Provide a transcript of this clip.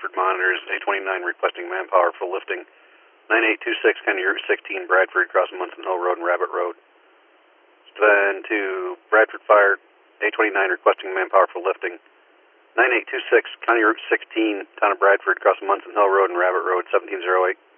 Bradford monitors, A29 requesting manpower for lifting. 9826, County Route 16, Bradford, crossing Munson Hill Road and Rabbit Road. Then to Bradford Fire, A29 requesting manpower for lifting. 9826, County Route 16, Town of Bradford, crossing Munson Hill Road and Rabbit Road, 1708.